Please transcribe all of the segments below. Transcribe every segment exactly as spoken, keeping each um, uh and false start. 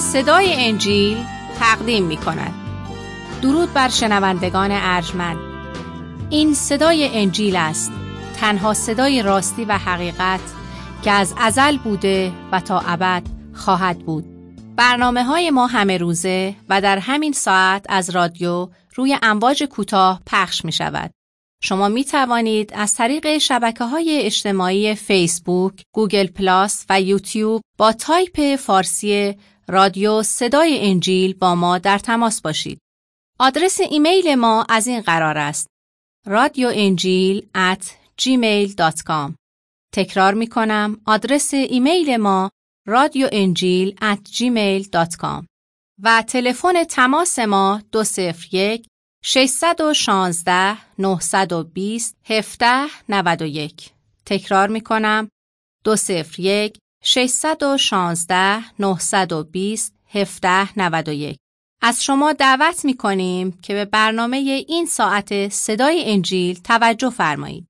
صدای انجیل تقدیم می کند. درود بر شنوندگان ارجمند. این صدای انجیل است، تنها صدای راستی و حقیقت که از ازل بوده و تا ابد خواهد بود. برنامه های ما همه روزه و در همین ساعت از رادیو روی امواج کوتاه پخش می شود. شما می توانید از طریق شبکه‌های اجتماعی فیسبوک، گوگل پلاس و یوتیوب با تایپ فارسی رادیو صدای انجیل با ما در تماس باشید. آدرس ایمیل ما از این قرار است: رادیو انجیل ات جیمیل دات کام. تکرار می کنم، آدرس ایمیل ما رادیو انجیل ات جیمیل دات کام و تلفن تماس ما دو صفر یک ششصد و شانزده نهصد و بیست هفده نود و یک. تکرار می کنم، دو صفر یک ششصد و شانزده نهصد و بیست هفده نود و یک. از شما دعوت می کنیم که به برنامه این ساعت صدای انجیل توجه فرمایید.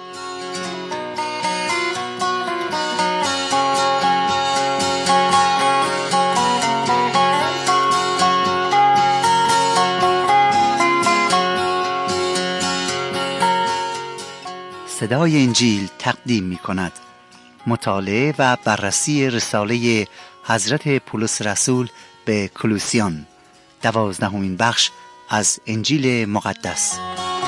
صدای انجیل تقدیم می کند مطالعه و بررسی رساله حضرت پولس رسول به کولوسیان، دوازدهمین بخش از انجیل مقدس.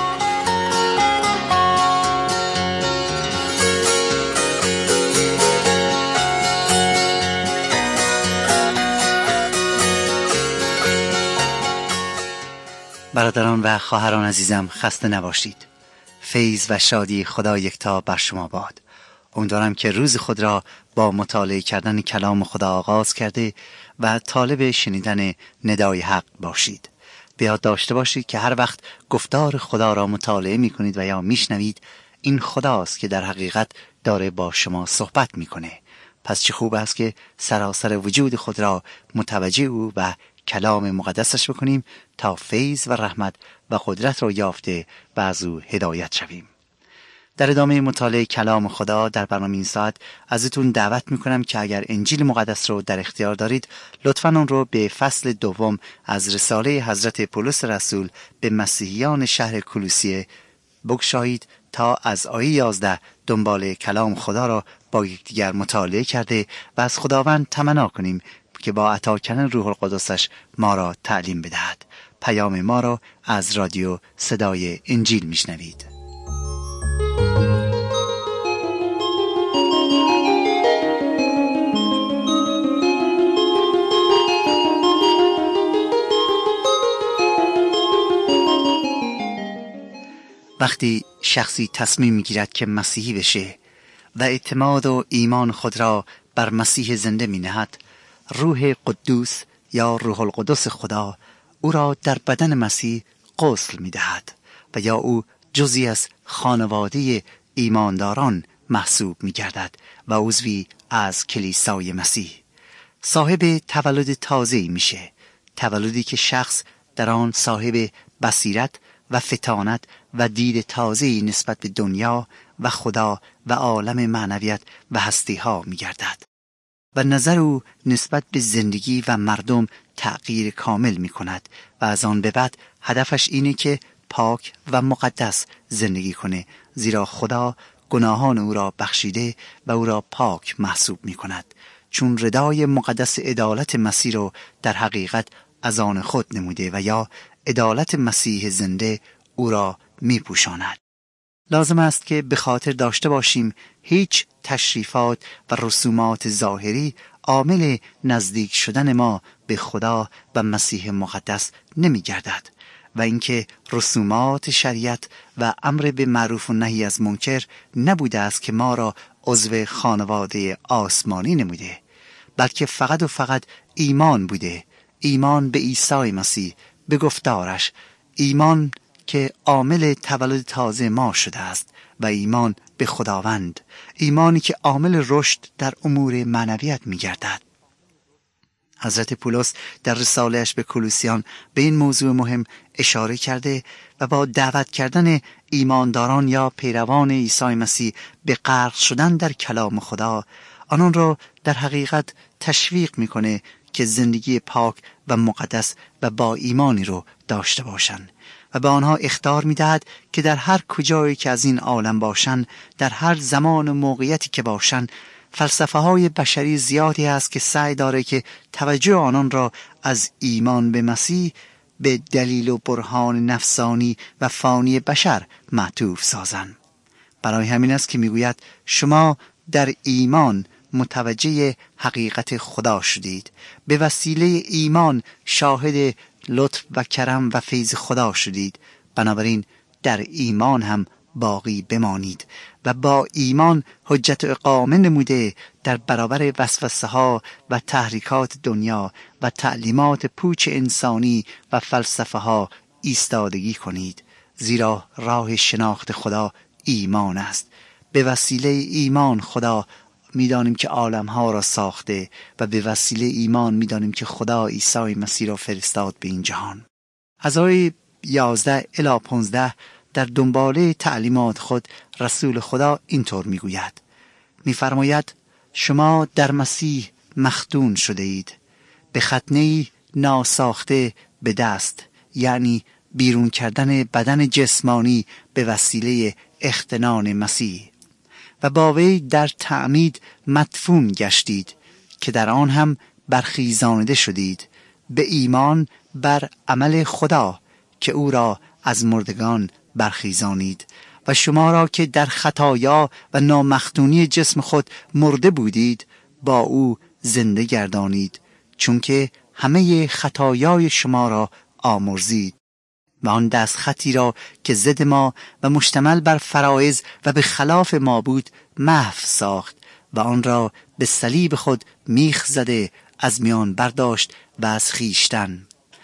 برادران و خواهران عزیزم، خسته نباشید. فیض و شادی خدا یکتا بر شما باد. امیدوارم که روز خود را با مطالعه کردن کلام خدا آغاز کرده و طالب شنیدن ندای حق باشید. به یاد داشته باشید که هر وقت گفتار خدا را مطالعه می کنید و یا می شنوید، این خداست که در حقیقت داره با شما صحبت می کنه. پس چه خوب است که سراسر وجود خود را متوجه او و کلام مقدسش بکنیم تا فیض و رحمت و قدرت را یافته و از او هدایت شویم. در ادامه مطالعه کلام خدا در برنامه این ساعت ازتون دعوت میکنم که اگر انجیل مقدس رو در اختیار دارید، لطفاً اون رو به فصل دوم از رساله حضرت پولس رسول به مسیحیان شهر کولوسیه بگشایید تا از آیه یازده دنبال کلام خدا را با یکدیگر مطالعه کرده و از خداوند تمنا کنیم که با عطا کردن روح القدسش ما را تعلیم بدهد. پیام ما را از رادیو صدای انجیل میشنوید. وقتی شخصی تصمیم میگیرد که مسیحی بشه و اعتماد و ایمان خود را بر مسیح زنده می نهد، روح قدوس یا روح القدس خدا او را در بدن مسیح غسل می دهد و یا او جزئی از خانواده ایمانداران محسوب می گردد و عضوی از کلیسای مسیح. صاحب تولد تازه‌ای میشه، تولدی که شخص در آن صاحب بصیرت و فطانت و دید تازه‌ای نسبت به دنیا و خدا و عالم معنویت و هستی ها می گردد و نظر او نسبت به زندگی و مردم تغییر کامل می کند و از آن به بعد هدفش اینه که پاک و مقدس زندگی کنه، زیرا خدا گناهان او را بخشیده و او را پاک محسوب می کند، چون ردای مقدس عدالت مسیح رو در حقیقت از آن خود نموده و یا عدالت مسیح زنده او را می پوشاند. لازم است که به خاطر داشته باشیم هیچ تشریفات و رسومات ظاهری عامل نزدیک شدن ما به خدا و مسیح مقدس نمی گردد و اینکه رسومات شریعت و امر به معروف و نهی از منکر نبوده است که ما را عضو خانواده آسمانی نموده، بلکه فقط و فقط ایمان بوده، ایمان به عیسی مسیح، به گفتارش، ایمان که عامل تولد تازه ما شده است و ایمان به خداوند، ایمانی که عامل رشد در امور معنویت می گردد. حضرت پولس در رساله‌اش به کولوسیان به این موضوع مهم اشاره کرده و با دعوت کردن ایمانداران یا پیروان عیسی مسیح به غرق شدن در کلام خدا، آنان را در حقیقت تشویق میکنه که زندگی پاک و مقدس و با ایمانی رو داشته باشند و به آنها اخطار می‌دهد که در هر کجایی که از این عالم باشند، در هر زمان و موقعیتی که باشند، فلسفه های بشری زیادی است که سعی داره که توجه آنان را از ایمان به مسیح به دلیل و برهان نفسانی و فانی بشر معطوف سازند. برای همین است که میگوید شما در ایمان متوجه حقیقت خدا شدید، به وسیله ایمان شاهد لطف و کرم و فیض خدا شدید، بنابراین در ایمان هم باقی بمانید و با ایمان حجت اقامه نموده در برابر وسوسه ها و تحریکات دنیا و تعلیمات پوچ انسانی و فلسفه ها ایستادگی کنید، زیرا راه شناخت خدا ایمان است. به وسیله ایمان خدا میدانیم که عالم ها را ساخته و به وسیله ایمان میدانیم که خدا عیسی مسیح را فرستاد به این جهان. از آیه یازده الی پانزده در دنباله تعلیمات خود رسول خدا اینطور میگوید، میفرماید شما در مسیح مختون شده اید به ختنه‌ای ناساخته به دست، یعنی بیرون کردن بدن جسمانی به وسیله اختنان مسیح، و با وی در تعمید مدفون گشتید که در آن هم برخیزانده شدید به ایمان بر عمل خدا که او را از مردگان برخیزانید و شما را که در خطایا و نامختونی جسم خود مرده بودید با او زنده گردانید، چون که همه خطایای شما را آمرزید و آن دست خطی را که ضد ما و مشتمل بر فرایض و به خلاف ما بود محو ساخت و آن را به صلیب خود میخ زده از میان برداشت و از خیشتن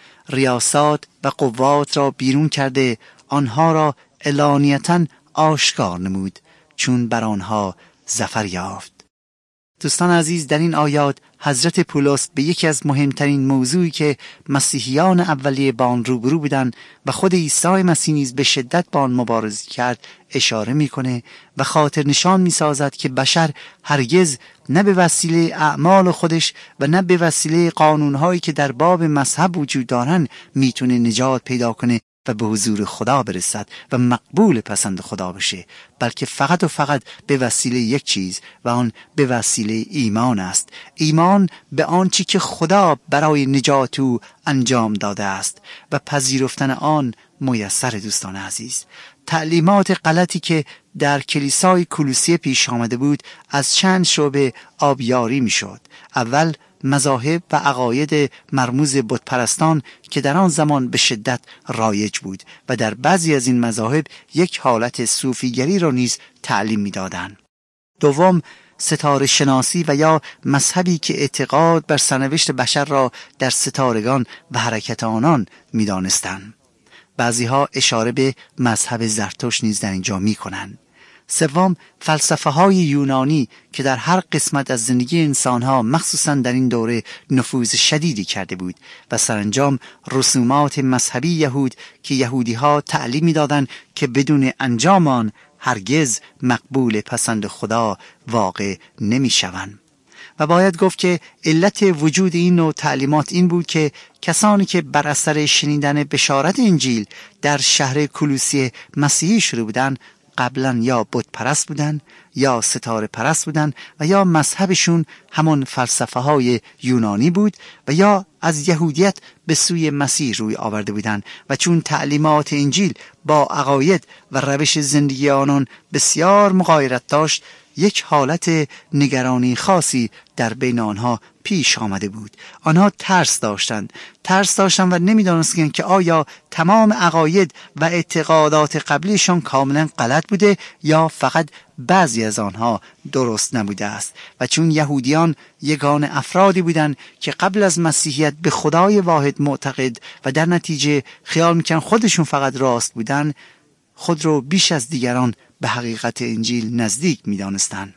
ریاسات و قوات را بیرون کرده آنها را علانیتاً آشکار نمود، چون بر آنها ظفر یافت. دوستان عزیز، در این آیات حضرت پولس به یکی از مهمترین موضوعی که مسیحیان اولیه با آن روبرو بودند و خود عیسی مسیح نیز به شدت با آن مبارزه کرد اشاره میکنه و خاطر نشان میسازد که بشر هرگز نه به وسیله اعمال خودش و نه به وسیله قانونهایی که در باب مذهب وجود دارن میتونه نجات پیدا کنه و به حضور خدا برسد و مقبول پسند خدا بشه، بلکه فقط و فقط به وسیله یک چیز و آن به وسیله ایمان است. ایمان به آنچه که خدا برای نجات او انجام داده است و پذیرفتن آن میسر. دوستان عزیز، تعلیمات غلطی که در کلیسای کولوسیه پیش آمده بود از چند شعبه آبیاری می شد. اول مذاهب و عقاید مرموز بتپرستان که در آن زمان به شدت رایج بود و در بعضی از این مذاهب یک حالت صوفیگری را نیز تعلیم می‌دادند. دوم، ستاره شناسی و یا مذهبی که اعتقاد بر سرنوشت بشر را در ستارگان و حرکت آنان می‌دانستند. بعضی‌ها اشاره به مذهب زرتشت نیز در اینجا می‌کنند. سوم، فلسفه های یونانی که در هر قسمت از زندگی انسان ها مخصوصا در این دوره نفوذ شدیدی کرده بود. و سرانجام رسومات مذهبی یهود که یهودی ها تعلیم می دادن که بدون انجام آن هرگز مقبول پسند خدا واقع نمی شوند. و باید گفت که علت وجود این نوع تعلیمات این بود که کسانی که بر اثر شنیدن بشارت انجیل در شهر کولوسیه مسیحی شده بودند قبلا یا بت پرست بودن یا ستاره پرست بودن و یا مذهبشون همون فلسفه های یونانی بود و یا از یهودیت به سوی مسیح روی آورده بودن و چون تعلیمات انجیل با عقاید و روش زندگی آنان بسیار مغایرت داشت، یک حالت نگرانی خاصی در بین آنها پیش آمده بود. آنها ترس داشتند ترس داشتند و نمیدانستند که آیا تمام عقاید و اعتقادات قبلیشان کاملا غلط بوده یا فقط بعضی از آنها درست نبوده است. و چون یهودیان یگان افرادی بودند که قبل از مسیحیت به خدای واحد معتقد و در نتیجه خیال میکنن خودشون فقط راست بودن، خود رو بیش از دیگران به حقیقت انجیل نزدیک می‌دانستند.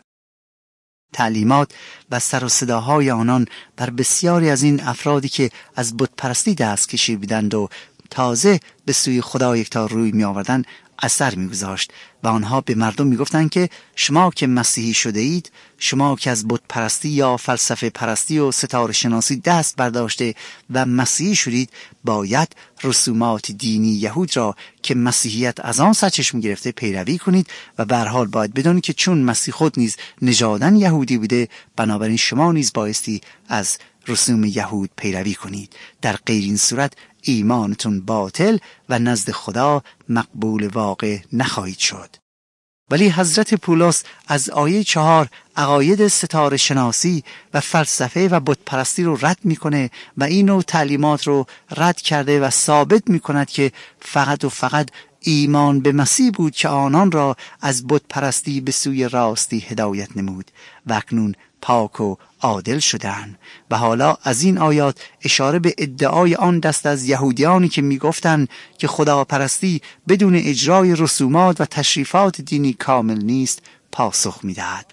تعلیمات و سر و صداهای آنان بر بسیاری از این افرادی که از بت پرستی دست کشیده بودند و تازه به سوی خدا یکتا روی می آوردند اثر میگذاشت و آنها به مردم میگفتند که شما که مسیحی شده اید، شما که از بت پرستی یا فلسفه پرستی و ستاره شناسی دست برداشته و مسیحی شدید، باید رسومات دینی یهود را که مسیحیت از آن سرچشمه گرفته پیروی کنید و به هر حال باید بدانید که چون مسیح خود نیز نژاداً یهودی بوده، بنابراین شما نیز بایستی از رسوم یهود پیروی کنید. در غیر این صورت ایمانتون باطل و نزد خدا مقبول واقع نخواهید شد. ولی حضرت پولس از آیه چهار عقاید ستاره شناسی و فلسفه و بت پرستی رو رد میکنه و این نوع تعلیمات رو رد کرده و ثابت میکند که فقط و فقط ایمان به مسیح بود که آنان را از بت پرستی به سوی راستی هدایت نمود و اکنون پاک و عادل شدند. و حالا از این آیات اشاره به ادعای آن دست از یهودیانی که میگفتند که خداپرستی بدون اجرای رسومات و تشریفات دینی کامل نیست پاسخ میدهد.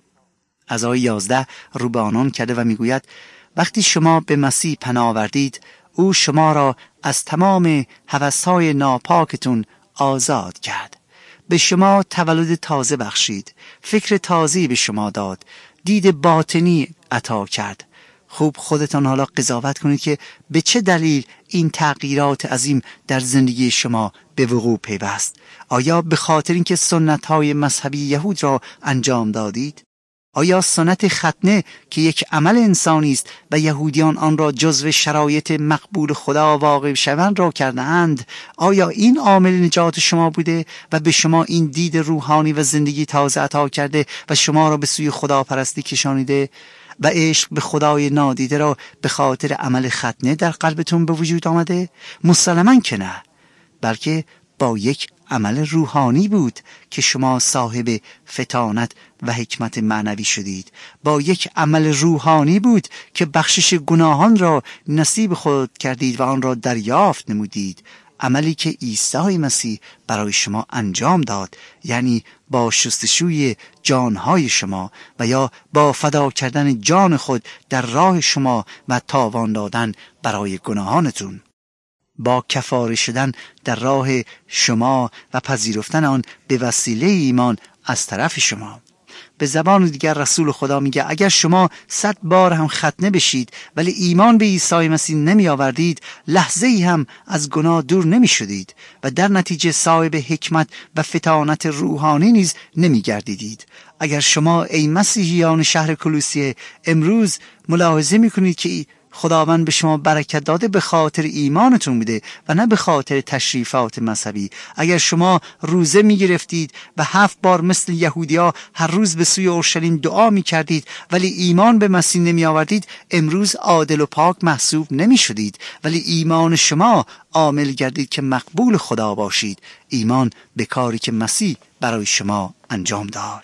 از آیه یازده رو به آنان کرده و میگوید وقتی شما به مسیح پناه آوردید، او شما را از تمام هوس‌های ناپاکتون آزاد کرد. به شما تولد تازه بخشید، فکر تازه‌ای به شما داد، دید باطنی عطا کرد. خوب خودتان حالا قضاوت کنید که به چه دلیل این تغییرات عظیم در زندگی شما به وقوع پیوست. آیا به خاطر اینکه سنت‌های مذهبی یهود را انجام دادید؟ آیا سنت ختنه که یک عمل انسانی است و یهودیان آن را جزو شرایط مقبول خدا واقع شوند را کرده اند، آیا این عامل نجات شما بوده و به شما این دید روحانی و زندگی تازه عطا کرده و شما را به سوی خداپرستی کشانیده و عشق به خدای نادیده را به خاطر عمل ختنه در قلبتون به وجود آمده؟ مسلماً که نه، بلکه با یک عمل روحانی بود که شما صاحب فطانت و حکمت معنوی شدید. با یک عمل روحانی بود که بخشش گناهان را نصیب خود کردید و آن را دریافت نمودید. عملی که عیسی مسیح برای شما انجام داد، یعنی با شستشوی جانهای شما و یا با فدا کردن جان خود در راه شما و تاوان دادن برای گناهانتون، با کفاره شدن در راه شما و پذیرفتن آن به وسیله ایمان از طرف شما. به زبان دیگر رسول خدا میگه اگر شما صد بار هم ختنه بشید ولی ایمان به عیسی مسیح نمی آوردید، لحظه ای هم از گناه دور نمی شدید و در نتیجه صاحب حکمت و فطانت روحانی نیز نمی گردیدید. اگر شما ای مسیحیان شهر کلوسیه امروز ملاحظه می کنید که خداوند به شما برکت داده به خاطر ایمانتون بوده و نه به خاطر تشریفات مذهبی. اگر شما روزه می گرفتید و هفت بار مثل یهودیا هر روز به سوی اورشلیم دعا می کردید ولی ایمان به مسیح نمی آوردید، امروز عادل و پاک محسوب نمی شدید. ولی ایمان شما عامل گردید که مقبول خدا باشید، ایمان به کاری که مسیح برای شما انجام داد.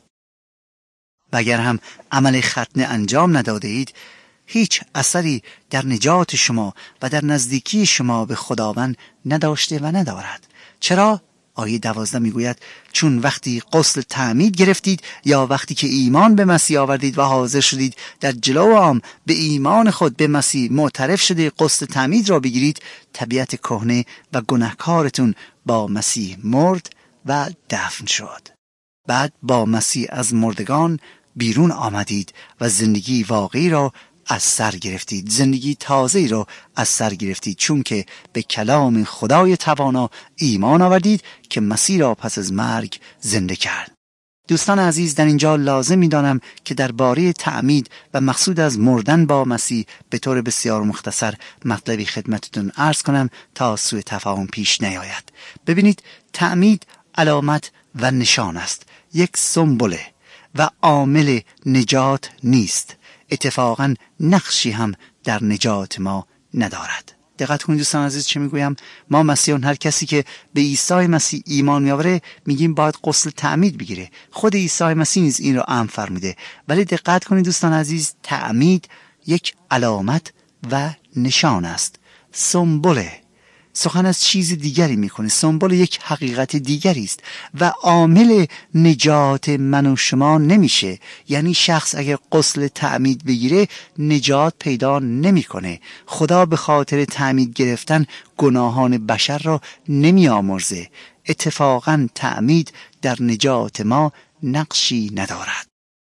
و اگر هم عمل ختنه انجام نداده اید، هیچ اثری در نجات شما و در نزدیکی شما به خداوند نداشته و ندارد. چرا؟ آیه دوازده میگوید چون وقتی غسل تعمید گرفتید یا وقتی که ایمان به مسیح آوردید و حاضر شدید در جلو عام به ایمان خود به مسیح معترف شده غسل تعمید را بگیرید، طبیعت کهنه و گناهکارتون با مسیح مرد و دفن شد. بعد با مسیح از مردگان بیرون آمدید و زندگی واقعی را از سر گرفتید، زندگی تازه‌ای را از سر گرفتید، چون که به کلام خدای توانا ایمان آوردید که مسیح را پس از مرگ زنده کرد. دوستان عزیز، در اینجا لازم می‌دانم که درباره تعمید و مقصود از مردن با مسیح به طور بسیار مختصر مطلبی خدمتتون عرض کنم تا سوء تفاهم پیش نیاید. ببینید، تعمید علامت و نشان است، یک سمبوله و عامل نجات نیست. اتفاقا نقشی هم در نجات ما ندارد. دقت کنید دوستان عزیز چه میگویم؟ ما مسیحیان هر کسی که به عیسی مسیح ایمان میآوره میگیم باید غسل تعمید بگیره. خود عیسی مسیح نیز این را امر فرموده. ولی دقت کنید دوستان عزیز، تعمید یک علامت و نشان است، سمبوله. سخن از چیز دیگری میکنه، سمبل یک حقیقت دیگری است و عامل نجات من و شما نمیشه. یعنی شخص اگر غسل تعمید بگیره نجات پیدا نمیکنه. خدا به خاطر تعمید گرفتن گناهان بشر را نمیآمرزه. اتفاقاً تعمید در نجات ما نقشی ندارد.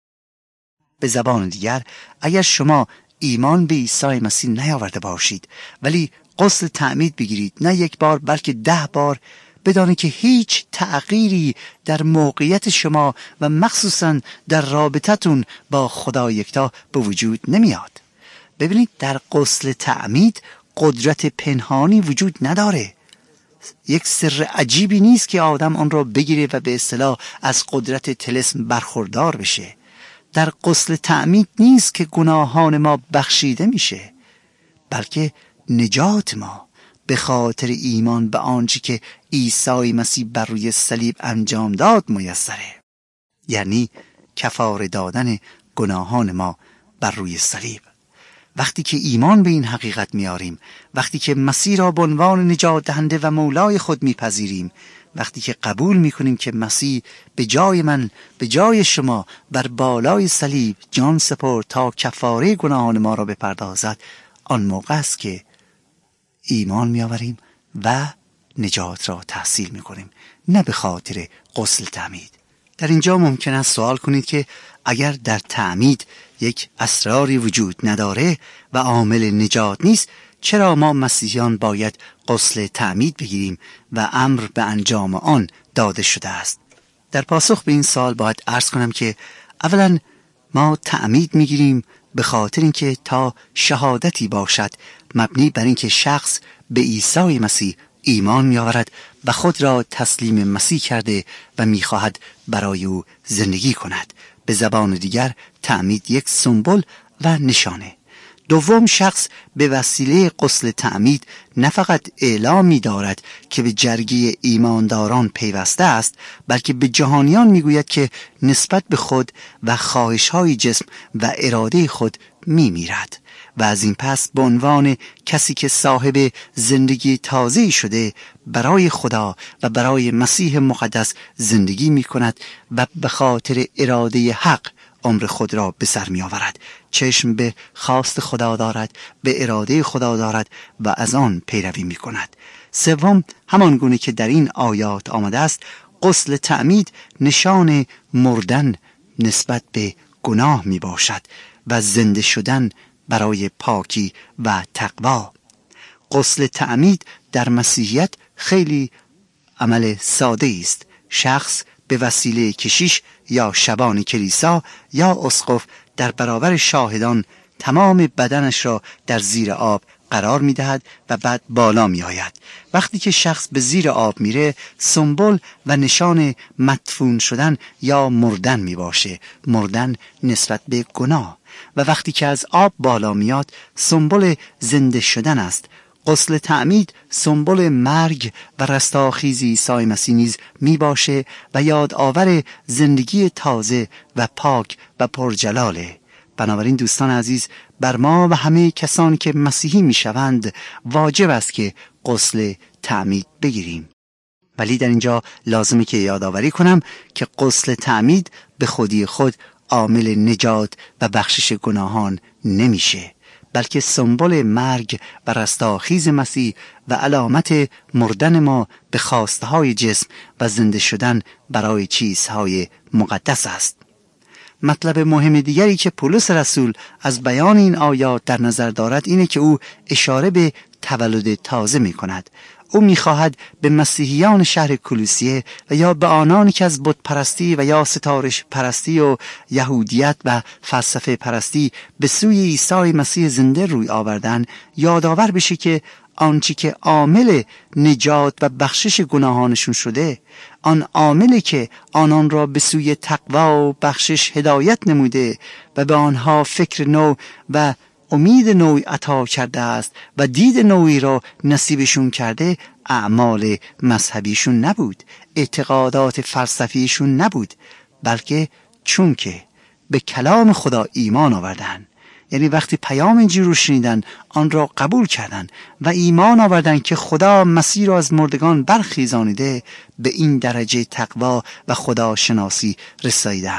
به زبان دیگر، اگر شما ایمان به عیسی مسیح نیاورده باشید ولی غسل تعمید بگیرید، نه یک بار بلکه ده بار، بدانید که هیچ تغییری در موقعیت شما و مخصوصاً در رابطتون با خدا یکتا به وجود نمیاد. ببینید، در غسل تعمید قدرت پنهانی وجود نداره. یک سر عجیبی نیست که آدم آن را بگیره و به اصطلاح از قدرت طلسم برخوردار بشه. در غسل تعمید نیست که گناهان ما بخشیده میشه، بلکه نجات ما به خاطر ایمان به آنچه که عیسی مسیح بر روی صلیب انجام داد میسره، یعنی کفاره دادن گناهان ما بر روی صلیب. وقتی که ایمان به این حقیقت میاریم، وقتی که مسیح را به عنوان نجات دهنده و مولای خود میپذیریم، وقتی که قبول میکنیم که مسیح به جای من، به جای شما بر بالای صلیب جان سپرد تا کفاره گناهان ما را بپردازد، آن موقع است که ایمان میآوریم و نجات را تحصیل میکنیم، نه به خاطر غسل تعمید. در اینجا ممکن است سوال کنید که اگر در تعمید یک اسراری وجود نداره و عامل نجات نیست، چرا ما مسیحیان باید غسل تعمید بگیریم و امر به انجام آن داده شده است؟ در پاسخ به این سوال باید عرض کنم که اولا ما تعمید میگیریم به خاطر اینکه تا شهادتی باشد مبنی بر اینکه شخص به عیسی مسیح ایمان می‌آورد و خود را تسلیم مسیح کرده و می‌خواهد برای او زندگی کند. به زبان دیگر تعمید یک سمبل و نشانه. دوم، شخص به وسیله غسل تعمید نه فقط اعلام می‌دارد که به جرگه ایمانداران پیوسته است، بلکه به جهانیان می‌گوید که نسبت به خود و خواهش‌های جسم و اراده خود می‌میرد و از این پس به عنوان کسی که صاحب زندگی تازه شده برای خدا و برای مسیح مقدس زندگی می‌کند و به خاطر اراده حق عمر خود را به سر می آورد. چشم به خواست خدا دارد، به اراده خدا دارد و از آن پیروی می کند. سوم، همان گونه که در این آیات آمده است، غسل تعمید نشان مردن نسبت به گناه می باشد و زنده شدن برای پاکی و تقوا. غسل تعمید در مسیحیت خیلی عمل ساده است. شخص به وسیله کشیش یا شبان کلیسا یا اسقف در برابر شاهدان تمام بدنش را در زیر آب قرار می دهد و بعد بالا می آید. وقتی که شخص به زیر آب میره، سمبل و نشان مدفون شدن یا مردن می باشه، مردن نسبت به گناه. و وقتی که از آب بالا میاد، سمبل زنده شدن است. غسل تعمید سمبل مرگ و رستاخیز عیسی مسیح نیز می باشه و یادآور زندگی تازه و پاک و پرجلاله. بنابراین دوستان عزیز، بر ما و همه کسانی که مسیحی می شوند واجب است که غسل تعمید بگیریم. ولی در اینجا لازمه که یادآوری کنم که غسل تعمید به خودی خود عامل نجات و بخشش گناهان نمیشه، بلکه سمبل مرگ و رستاخیز مسیح و علامت مردن ما به خواستهای جسم و زنده شدن برای چیزهای مقدس است. مطلب مهم دیگری که پولس رسول از بیان این آیات در نظر دارد اینه که او اشاره به تولد تازه می کند. او می‌خواهد به مسیحیان شهر کولوسیه و یا به آنانی که از بت پرستی و یا ستارش پرستی و یهودیت و فلسفه پرستی به سوی عیسی مسیح زنده روی آوردن یادآور بشه که آنچه که عامل نجات و بخشش گناهانشون شده، آن عاملی که آنان را به سوی تقوا و بخشش هدایت نموده و به آنها فکر نو و امید نوعی عطا کرده است و دید نوعی را نصیبشون کرده، اعمال مذهبیشون نبود، اعتقادات فلسفیشون نبود، بلکه چون که به کلام خدا ایمان آوردن، یعنی وقتی پیام انجیل رو شنیدن آن را قبول کردن و ایمان آوردن که خدا مسیح را از مردگان برخیزانیده، به این درجه تقوا و خدا شناسی رسیدن.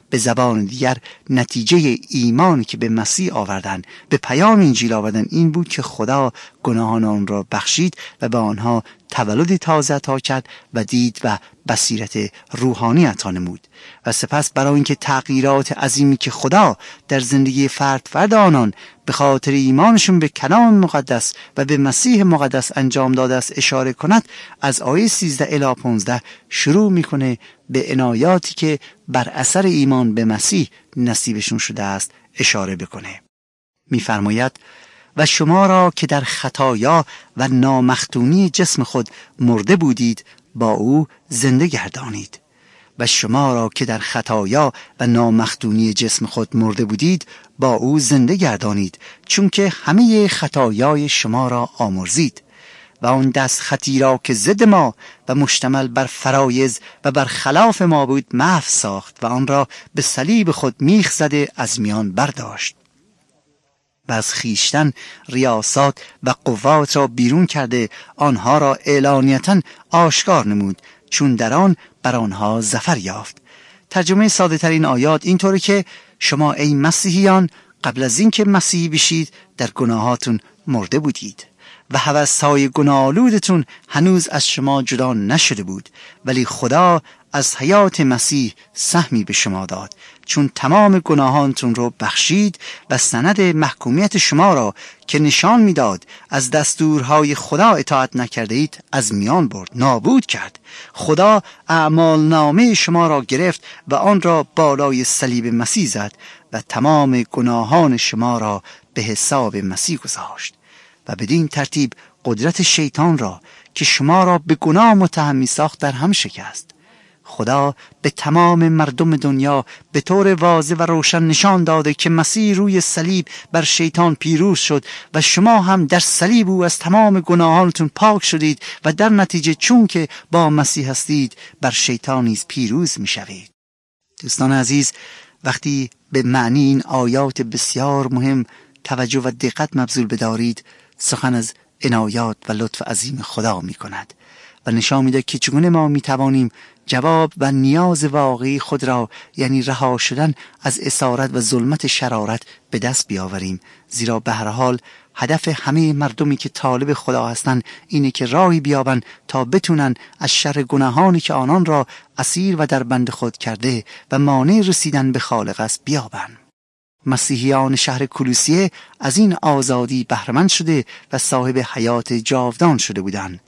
به زبان دیگر نتیجه ایمانی که به مسیح آوردن، به پیام انجیل آوردن، این بود که خدا گناهان آن را بخشید و به آنها تولد تازه عطا کرد و دید و بصیرت روحانی عطا نمود. و سپس برای اینکه تغییرات عظیمی که خدا در زندگی فرد فرد آنان به خاطر ایمانشون به کلام مقدس و به مسیح مقدس انجام داده است اشاره کند، از آیه سیزده الی پانزده شروع میکنه به عنایاتی که بر اثر ایمان به مسیح نصیبشون شده است اشاره بکنه. میفرماید و شما را که در خطایا و نامختونی جسم خود مرده بودید با او زنده گردانید. و شما را که در خطایا و نامختونی جسم خود مرده بودید با او زنده گردانید، چون که همه خطایای شما را آمرزید. و آن دست خطی را که ضد ما و مشتمل بر فرایض و بر خلاف ما بود محو ساخت و آن را به صلیب خود میخ زده از میان برداشت. و از خیشتن ریاست و قوات را بیرون کرده آنها را اعلانیتاً آشکار نمود، چون در آن بر آنها ظفر یافت. ترجمه ساده ترین آیات اینطوره که شما ای مسیحیان قبل از اینکه مسیحی بشید در گناهاتون مرده بودید و هوس‌های گناه‌آلودتون هنوز از شما جدا نشده بود، ولی خدا از حیات مسیح سهمی به شما داد، چون تمام گناهانتون رو بخشید و سند محکومیت شما را که نشان میداد از دستورهای خدا اطاعت نکرده اید از میان برد، نابود کرد. خدا اعمال نامه شما را گرفت و آن را بالای صلیب مسیح زد و تمام گناهان شما را به حساب مسیح گذاشت و بدین ترتیب قدرت شیطان را که شما را به گناه متهم می‌ساخت در هم شکست. خدا به تمام مردم دنیا به طور واضح و روشن نشان داده که مسیح روی صلیب بر شیطان پیروز شد و شما هم در صلیب او از تمام گناهانتون پاک شدید و در نتیجه چون که با مسیح هستید بر شیطان نیز پیروز می‌شوید. دوستان عزیز، وقتی به معنی این آیات بسیار مهم توجه و دقت مبذول بدارید، سخن از عنایات و لطف عظیم خدا می کند و نشان میده که چگونه ما می توانیم جواب و نیاز واقعی خود را، یعنی رها شدن از اسارت و ظلمت شرارت، به دست بیاوریم. زیرا به هر حال هدف همه مردمی که طالب خدا هستند اینه که راهی بیابند تا بتونن از شر گناهانی که آنان را اسیر و در بند خود کرده و مانع رسیدن به خالق است بیابند. مسیحیان شهر کولوسیه از این آزادی بهره‌مند شده و صاحب حیات جاودان شده بودند.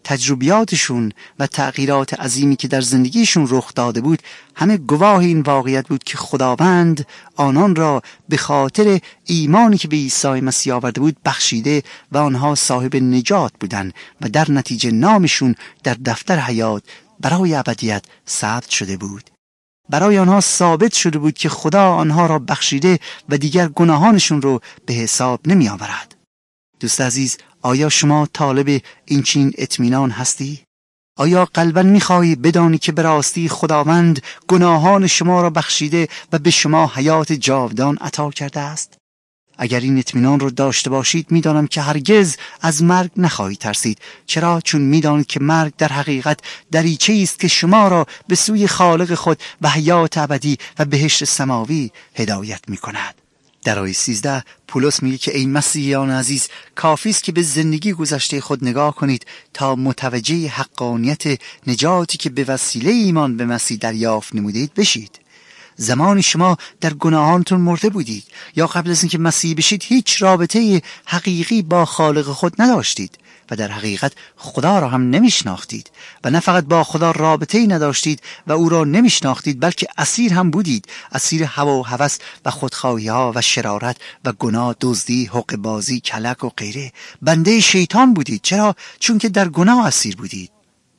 تجربیاتشون و تغییرات عظیمی که در زندگیشون رخ داده بود همه گواه این واقعیت بود که خداوند آنان را به خاطر ایمانی که به عیسی مسیح آورده بود بخشیده و آنها صاحب نجات بودند و در نتیجه نامشون در دفتر حیات برای ابدیت ثبت شده بود. برای آنها ثابت شده بود که خدا آنها را بخشیده و دیگر گناهانشون رو به حساب نمی آورد. دوست عزیز، آیا شما طالب این چنین اطمینان هستی؟ آیا قلباً می‌خواهی بدانی که به راستی خداوند گناهان شما را بخشیده و به شما حیات جاودان عطا کرده است؟ اگر این اطمینان رو داشته باشید می‌دانم که هرگز از مرگ نخواهید ترسید. چرا؟ چون می‌دانید که مرگ در حقیقت دریچه‌ای است که شما را به سوی خالق خود و حیات ابدی و بهشت سماوی هدایت می‌کند. در آیه سیزده پولس میگه که ای مسیحیان عزیز، کافی است که به زندگی گذشته خود نگاه کنید تا متوجه حقانیت نجاتی که به وسیله ایمان به مسیح دریافت نمودید بشید. زمانی شما در گناهانتون مرده بودید یا قبل از اینکه مسیحی بشید هیچ رابطه حقیقی با خالق خود نداشتید و در حقیقت خدا را هم نمیشناختید و نه فقط با خدا رابطه‌ای نداشتید و او را نمیشناختید، بلکه اسیر هم بودید، اسیر هوا و هوس و خودخواهی‌ها و شرارت و گناه، دزدی، حقه بازی، کلک و غیره. بنده شیطان بودید. چرا؟ چون که در گناه اسیر بودید.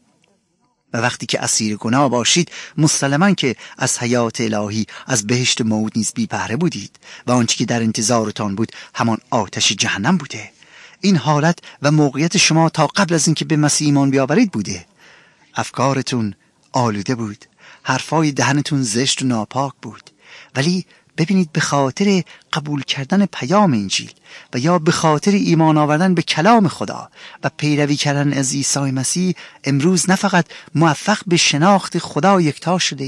و وقتی که اسیر گناه باشید مسلماً که از حیات الهی، از بهشت موعود نیز بی بهره بودید و آنچه که در انتظارتان بود همان آتش جهنم بوده. این حالت و موقعیت شما تا قبل از اینکه به مسیح ایمان بیاورید بوده. افکارتون آلوده بود، حرفای دهنتون زشت و ناپاک بود، ولی ببینید به خاطر قبول کردن پیام انجیل و یا به خاطر ایمان آوردن به کلام خدا و پیروی کردن از عیسی مسیح امروز نه فقط موفق به شناخت خدا یکتا شده اید،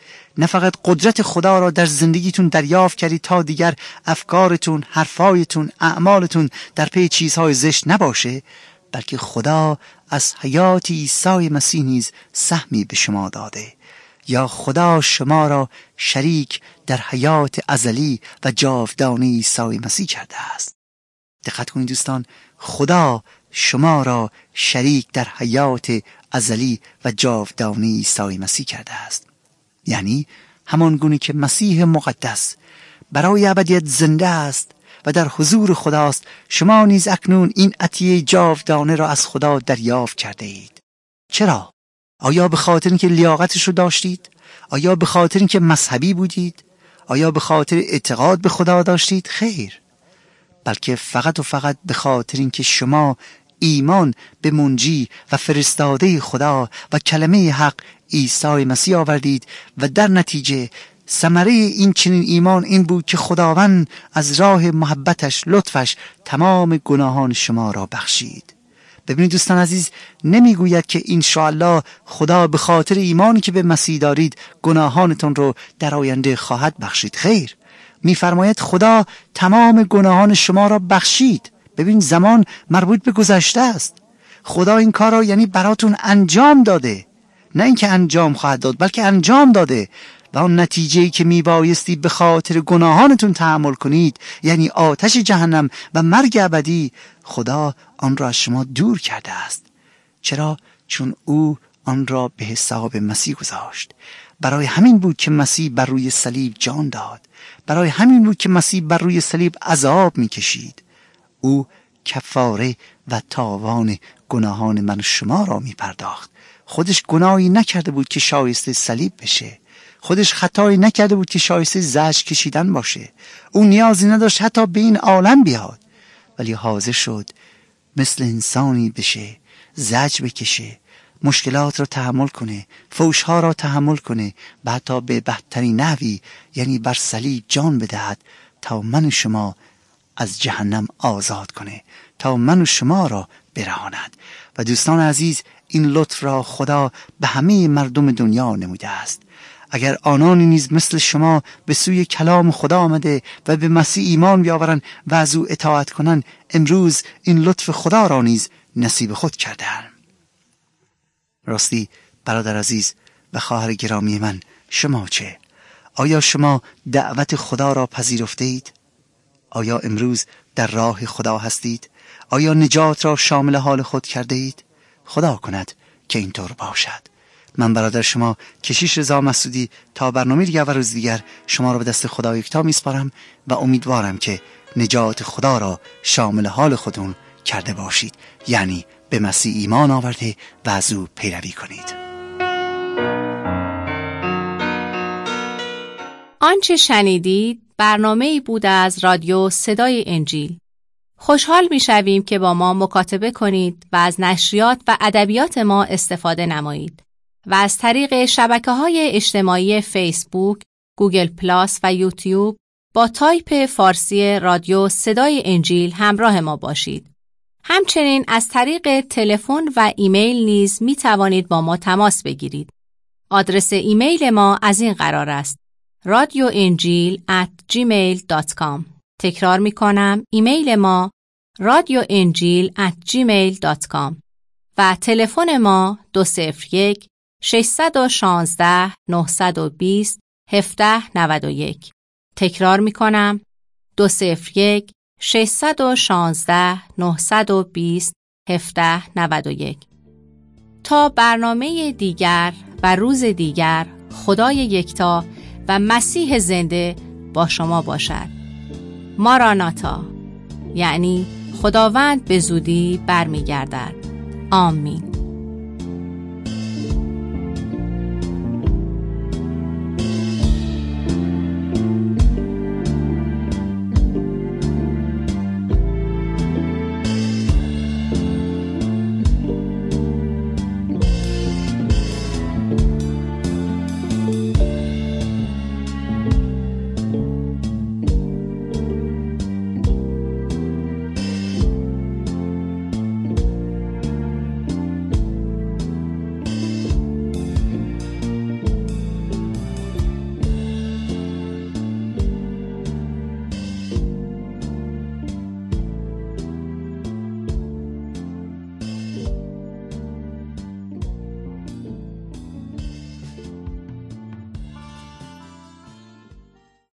نه فقط قدرت خدا را در زندگیتون دریافت کردید تا دیگر افکارتون، حرفایتون، اعمالتون در پی چیزهای زشت نباشه، بلکه خدا از حیات عیسی مسیح نیز سهمی به شما داده. یا خدا شما را شریک در حیات ازلی و جاودانی عیسی مسیح کرده است. دقت کنید دوستان، خدا شما را شریک در حیات ازلی و جاودانی عیسی مسیح کرده است. یعنی همان گونه که مسیح مقدس برای ابدیت زنده است و در حضور خداست، شما نیز اکنون این عطیه جاودانه را از خدا دریافت کرده اید. چرا؟ آیا به خاطر اینکه لیاقتش رو داشتید؟ آیا به خاطر اینکه مذهبی بودید؟ آیا به خاطر اعتقاد به خدا داشتید؟ خیر، بلکه فقط و فقط به خاطر اینکه شما ایمان به منجی و فرستاده خدا و کلمه حق عیسی مسیح آوردید و در نتیجه ثمره این چنین ایمان این بود که خداوند از راه محبتش، لطفش تمام گناهان شما را بخشید. ببینید دوستان عزیز، نمیگوید که انشاءالله خدا به خاطر ایمانی که به مسیح دارید گناهانتون رو در آینده خواهد بخشید. خیر، میفرماید خدا تمام گناهان شما را بخشید. ببین، زمان مربوط به گذشته است. خدا این کار را یعنی براتون انجام داده، نه اینکه انجام خواهد داد، بلکه انجام داده. و اون نتیجه‌ای که میبایستی به خاطر گناهانتون تحمل کنید، یعنی آتش جهنم و مرگ ابدی، خدا آن را از شما دور کرده است. چرا؟ چون او آن را به حساب مسیح گذاشت. برای همین بود که مسیح بر روی صلیب جان داد. برای همین بود که مسیح بر روی صلیب عذاب میکشید. او کفاره و تاوان گناهان من و شما را میپرداخت. خودش گناهی نکرده بود که شایسته صلیب بشه. خودش خطایی نکرده بود که شایسته زجر کشیدن باشه. او نیازی نداشت حتی به این عالم بیاد، ولی حاضر شد مثل انسانی بشه، زجر بکشه، مشکلات را تحمل کنه، فوشها را تحمل کنه، و حتی به بدترین نحوی یعنی بر صلیب جان بدهد تا من و شما از جهنم آزاد کنه، تا من و شما را برهاند. و دوستان عزیز، این لطف را خدا به همه مردم دنیا نموده است. اگر آنانی نیز مثل شما به سوی کلام خدا آمده و به مسیح ایمان بیاورند و از او اطاعت کنند، امروز این لطف خدا را نیز نصیب خود کردند. راستی برادر عزیز و خواهر گرامی من، شما چه؟ آیا شما دعوت خدا را پذیرفته اید؟ آیا امروز در راه خدا هستید؟ آیا نجات را شامل حال خود کرده اید؟ خدا کند که اینطور باشد. من برادر شما کشیش رضا مسعودی تا برنامه دیگر و روز دیگر شما را به دست خدا یکتا میسپارم و امیدوارم که نجات خدا را شامل حال خودتون کرده باشید، یعنی به مسیح ایمان آورده و از او پیروی کنید. آنچه شنیدید برنامه‌ای بود از رادیو صدای انجیل. خوشحال می‌شویم که با ما مکاتبه کنید و از نشریات و ادبیات ما استفاده نمایید و از طریق شبکه‌های اجتماعی فیسبوک، گوگل پلاس و یوتیوب با تایپ فارسی رادیو صدای انجیل همراه ما باشید. همچنین از طریق تلفن و ایمیل نیز می توانید با ما تماس بگیرید. آدرس ایمیل ما از این قرار است: رادیو انجیل ات جیمیل دات کام. تکرار می کنم، ایمیل ما رادیو انجیل ات جیمیل دات کام و تلفن ما دو صفر یک ششصد و شانزده نهصد و بیست هفده نود و یک. تکرار می کنم، دو صفر یک ششصد و شانزده نهصد و بیست هفده نود و یک. تا برنامه دیگر و روز دیگر، خدای یکتا و مسیح زنده با شما باشد. ماراناتا، یعنی خداوند به زودی برمیگردد. آمین.